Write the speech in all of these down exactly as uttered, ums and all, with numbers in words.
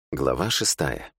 Глава шестая.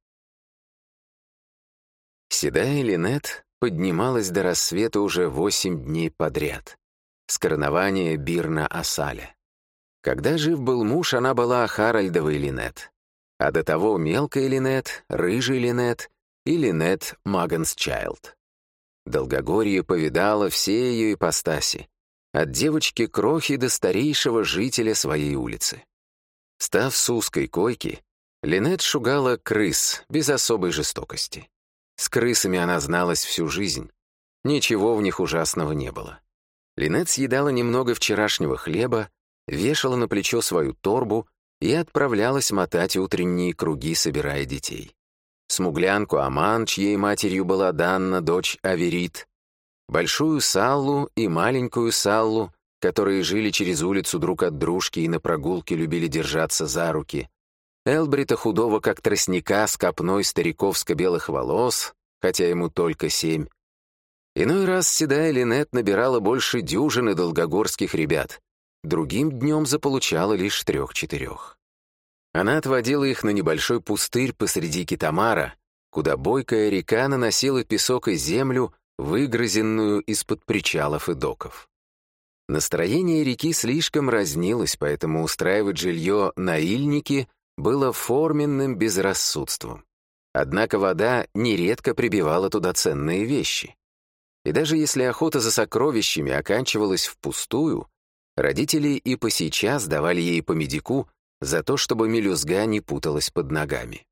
Седая Линет поднималась до рассвета уже восемь дней подряд, с коронования Бирна-Асаля. Когда жив был муж, она была Харальдовой Линет, а до того мелкой Линет, рыжей Линет и Линет Магансчайлд. Долгогорье повидало все ее ипостаси, от девочки-крохи до старейшего жителя своей улицы. Став с узкой койки, Линет шугала крыс без особой жестокости. С крысами она зналась всю жизнь. Ничего в них ужасного не было. Линет съедала немного вчерашнего хлеба, вешала на плечо свою торбу и отправлялась мотать утренние круги, собирая детей. Смуглянку Аман, чьей матерью была Данна, дочь Аверит, большую Саллу и маленькую Саллу, которые жили через улицу друг от дружки и на прогулке любили держаться за руки, Элбрита худого, как тростника, с копной стариковско-белых волос, хотя ему только семь. Иной раз седая Линет набирала больше дюжины долгогорских ребят, другим днем заполучала лишь трех-четырех. Она отводила их на небольшой пустырь посреди Китамара, куда бойкая река наносила песок и землю, выгрызенную из-под причалов и доков. Настроение реки слишком разнилось, поэтому устраивать жилье на Ильнике было форменным безрассудством. Однако вода нередко прибивала туда ценные вещи. И даже если охота за сокровищами оканчивалась впустую, родители и по сейчас давали ей по медику за то, чтобы мелюзга не путалась под ногами.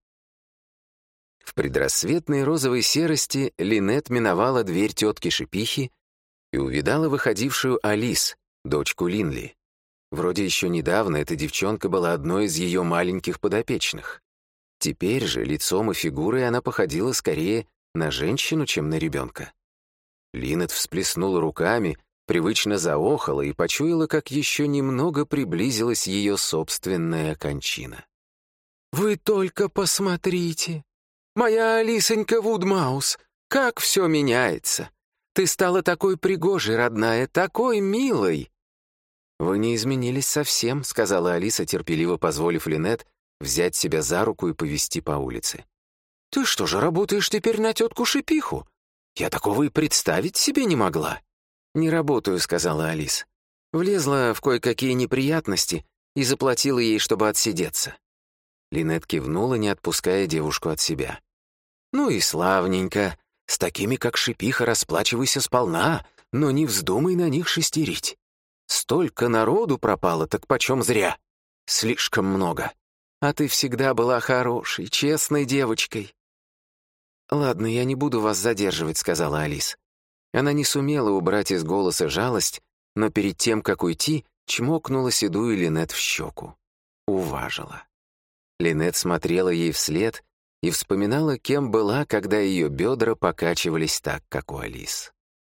В предрассветной розовой серости Линет миновала дверь тетки Шипихи и увидала выходившую Алис, дочку Линли. Вроде еще недавно эта девчонка была одной из ее маленьких подопечных. Теперь же лицом и фигурой она походила скорее на женщину, чем на ребенка. Линет всплеснула руками, привычно заохала и почуяла, как еще немного приблизилась ее собственная кончина. «Вы только посмотрите! Моя Алисонька Вудмаус! Как все меняется! Ты стала такой пригожей, родная, такой милой!» «Вы не изменились совсем», — сказала Алиса, терпеливо позволив Линет взять себя за руку и повести по улице. «Ты что же, работаешь теперь на тетку Шипиху? Я такого и представить себе не могла». «Не работаю», — сказала Алис. Влезла в кое-какие неприятности и заплатила ей, чтобы отсидеться. Линет кивнула, не отпуская девушку от себя. «Ну и славненько. С такими, как Шипиха, расплачивайся сполна, но не вздумай на них шестерить. Столько народу пропало, так почем зря? Слишком много. А ты всегда была хорошей, честной девочкой». «Ладно, я не буду вас задерживать», — сказала Алис. Она не сумела убрать из голоса жалость, но перед тем, как уйти, чмокнула седую Линет в щеку. Уважила. Линет смотрела ей вслед и вспоминала, кем была, когда ее бедра покачивались так, как у Алис.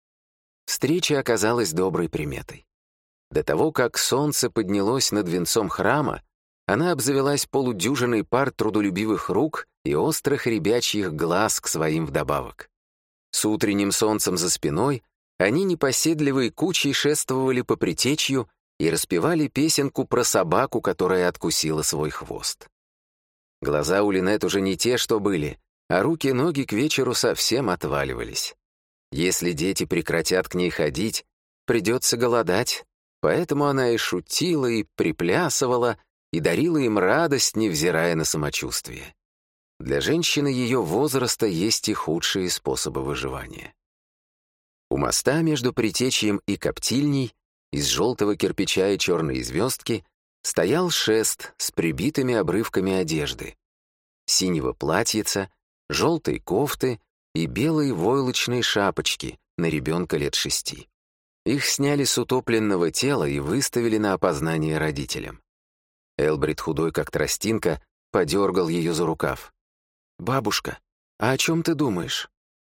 Встреча оказалась доброй приметой. До того, как солнце поднялось над венцом храма, она обзавелась полудюжиной пар трудолюбивых рук и острых ребячьих глаз к своим вдобавок. С утренним солнцем за спиной они непоседливой кучей шествовали по притечью и распевали песенку про собаку, которая откусила свой хвост. Глаза у Линет уже не те, что были, а руки и ноги к вечеру совсем отваливались. Если дети прекратят к ней ходить, придется голодать. Поэтому она и шутила, и приплясывала, и дарила им радость, невзирая на самочувствие. Для женщины ее возраста есть и худшие способы выживания. У моста между Притечьем и Коптильней из желтого кирпича и черной звездки стоял шест с прибитыми обрывками одежды, синего платьица, желтой кофты и белой войлочной шапочки на ребенка лет шести. Их сняли с утопленного тела и выставили на опознание родителям. Элбрит, худой как тростинка, подергал ее за рукав. «Бабушка, а о чем ты думаешь?»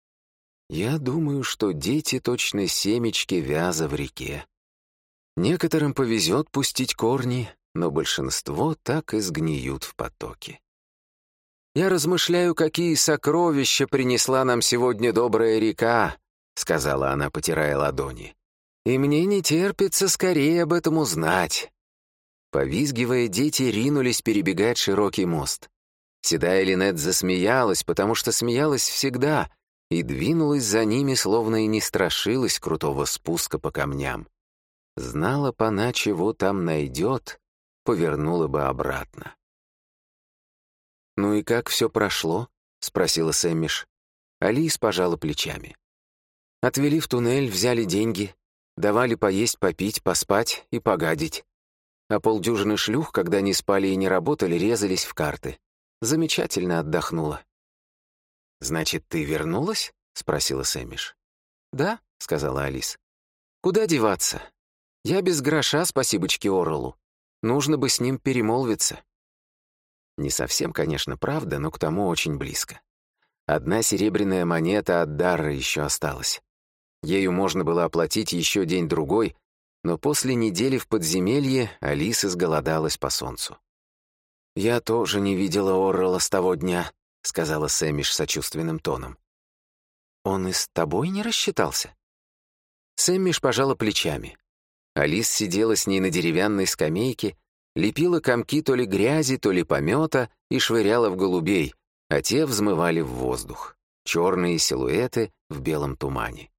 «Я думаю, что дети точно семечки вяза в реке. Некоторым повезет пустить корни, но большинство так и сгниют в потоке. Я размышляю, какие сокровища принесла нам сегодня добрая река», — сказала она, потирая ладони. «И мне не терпится скорее об этом узнать». Повизгивая, дети ринулись перебегать широкий мост. Седая Линет засмеялась, потому что смеялась всегда, и двинулась за ними, словно и не страшилась крутого спуска по камням. Знала б она, чего там найдет, повернула бы обратно. «Ну и как все прошло?» — спросила Сэммиш. Алис пожала плечами. Отвели в туннель, взяли деньги, давали поесть, попить, поспать и погадить. А полдюжины шлюх, когда не спали и не работали, резались в карты. Замечательно отдохнула. «Значит, ты вернулась?» — спросила Сэммиш. «Да», — сказала Алис. «Куда деваться? Я без гроша, спасибочки Орелу. Нужно бы с ним перемолвиться». Не совсем, конечно, правда, но к тому очень близко. Одна серебряная монета от Дарра еще осталась. Ею можно было оплатить еще день-другой, но после недели в подземелье Алис изголодалась по солнцу. «Я тоже не видела Оррелла с того дня», — сказала Сэммиш сочувственным тоном. «Он и с тобой не рассчитался?» Сэммиш пожала плечами. Алис сидела с ней на деревянной скамейке, лепила комки то ли грязи, то ли помета и швыряла в голубей, а те взмывали в воздух. Черные силуэты в белом тумане.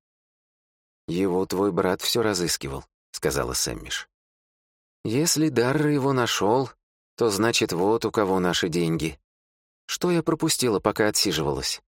«Его твой брат все разыскивал», — сказала Сэммиш. «Если Дарра его нашел, то значит вот у кого наши деньги. Что я пропустила, пока отсиживалась?»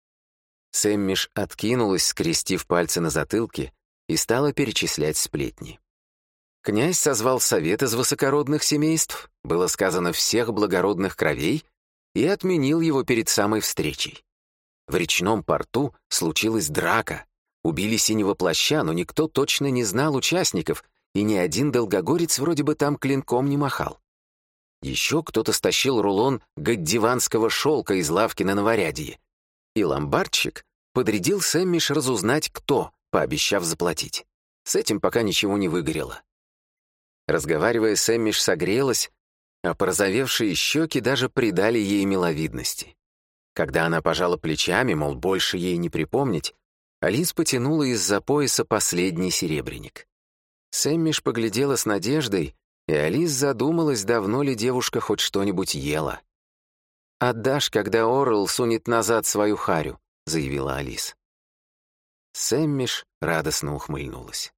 Сэммиш откинулась, скрестив пальцы на затылке, и стала перечислять сплетни. Князь созвал совет из высокородных семейств, было сказано всех благородных кровей, и отменил его перед самой встречей. В речном порту случилась драка. Убили синего плаща, но никто точно не знал участников, и ни один долгогорец вроде бы там клинком не махал. Еще кто-то стащил рулон гаддиванского шелка из лавки на Новорядье, и ломбардщик подрядил Сэммиш разузнать, кто, пообещав заплатить. С этим пока ничего не выгорело. Разговаривая, Сэммиш согрелась, а порозовевшие щеки даже придали ей миловидности. Когда она пожала плечами, мол, больше ей не припомнить, Алис потянула из-за пояса последний серебряник. Сэммиш поглядела с надеждой, и Алис задумалась, давно ли девушка хоть что-нибудь ела. «Отдашь, когда Орелл сунет назад свою харю», — заявила Алис. Сэммиш радостно ухмыльнулась.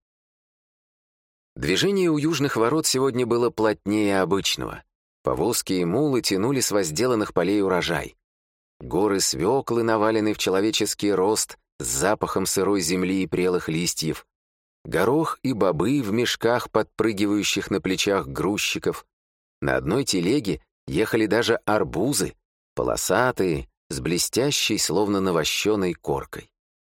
Движение у южных ворот сегодня было плотнее обычного. Повозки и мулы тянули с возделанных полей урожай. Горы свеклы навалены в человеческий рост с запахом сырой земли и прелых листьев. Горох и бобы в мешках, подпрыгивающих на плечах грузчиков. На одной телеге ехали даже арбузы, полосатые, с блестящей, словно навощенной коркой.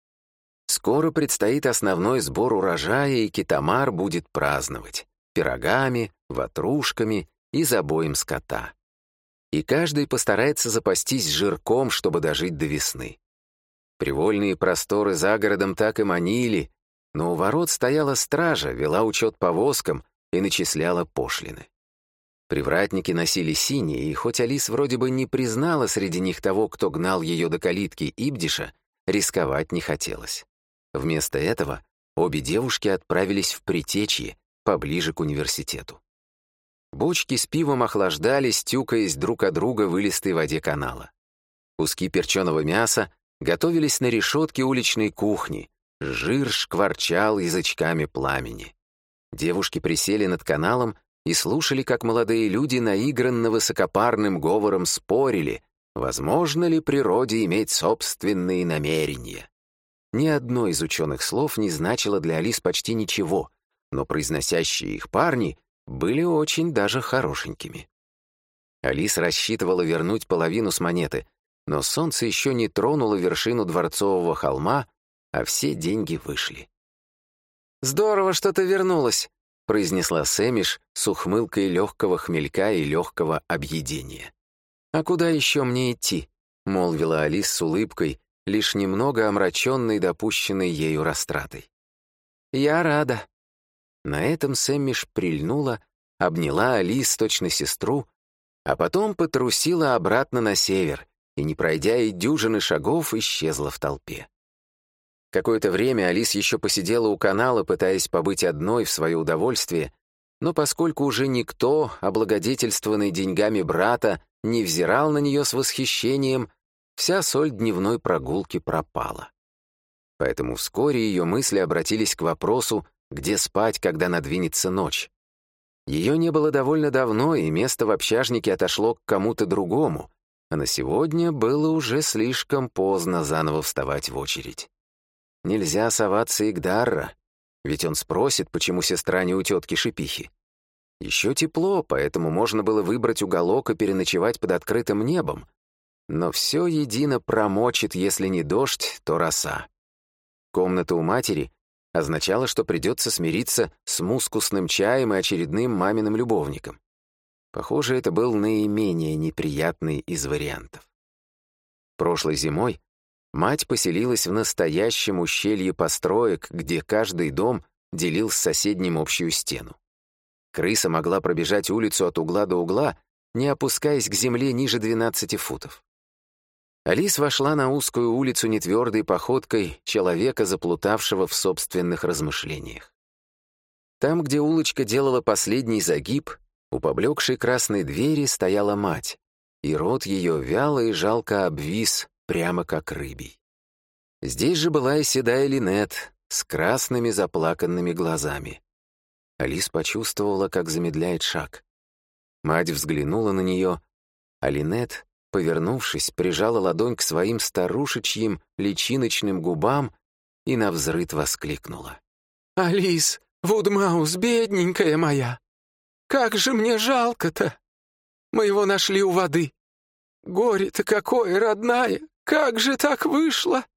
Скоро предстоит основной сбор урожая, и Китамар будет праздновать пирогами, ватрушками и забоем скота. И каждый постарается запастись жирком, чтобы дожить до весны. Привольные просторы за городом так и манили, но у ворот стояла стража, вела учет повозкам и начисляла пошлины. Привратники носили синие, и хоть Алис вроде бы не признала среди них того, кто гнал ее до калитки Ибдиша, рисковать не хотелось. Вместо этого обе девушки отправились в Притечье, поближе к университету. Бочки с пивом охлаждались, тюкаясь друг от друга в илистой воде канала. Куски перченого мяса готовились на решетке уличной кухни, жир шкварчал язычками пламени. Девушки присели над каналом и слушали, как молодые люди наигранно высокопарным говором спорили, возможно ли природе иметь собственные намерения. Ни одно из ученых слов не значило для Алис почти ничего, но произносящие их парни были очень даже хорошенькими. Алис рассчитывала вернуть половину с монеты, но солнце еще не тронуло вершину дворцового холма, а все деньги вышли. «Здорово, что ты вернулась», — произнесла Сэммиш с ухмылкой легкого хмелька и легкого объедения. «А куда еще мне идти?» — молвила Алис с улыбкой, лишь немного омраченной допущенной ею растратой. «Я рада». На этом Сэммиш прильнула, обняла Алис, точно сестру, а потом потрусила обратно на север и, не пройдя и дюжины шагов, исчезла в толпе. Какое-то время Алис еще посидела у канала, пытаясь побыть одной в свое удовольствие, но поскольку уже никто, облагодетельствованный деньгами брата, не взирал на нее с восхищением, вся соль дневной прогулки пропала. Поэтому вскоре ее мысли обратились к вопросу, где спать, когда надвинется ночь. Ее не было довольно давно, и место в общажнике отошло к кому-то другому, а на сегодня было уже слишком поздно заново вставать в очередь. Нельзя соваться и к Дарра, ведь он спросит, почему сестра не у тетки Шипихи. Еще тепло, поэтому можно было выбрать уголок и переночевать под открытым небом, но все едино промочит, если не дождь, то роса. Комната у матери означала, что придется смириться с мускусным чаем и очередным маминым любовником. Похоже, это был наименее неприятный из вариантов. Прошлой зимой мать поселилась в настоящем ущелье построек, где каждый дом делил с соседним общую стену. Крыса могла пробежать улицу от угла до угла, не опускаясь к земле ниже двенадцати футов. Алис вошла на узкую улицу нетвердой походкой человека, заплутавшего в собственных размышлениях. Там, где улочка делала последний загиб, у поблекшей красной двери стояла мать, и рот ее вяло и жалко обвис, прямо как рыбий. Здесь же была и седая Линет с красными заплаканными глазами. Алис почувствовала, как замедляет шаг. Мать взглянула на нее, а Линет, повернувшись, прижала ладонь к своим старушечьим личиночным губам и навзрыд воскликнула. «Алис, Вудмаус, бедненькая моя! Как же мне жалко-то! Мы его нашли у воды. Горе-то какое, родная! Как же так вышло?»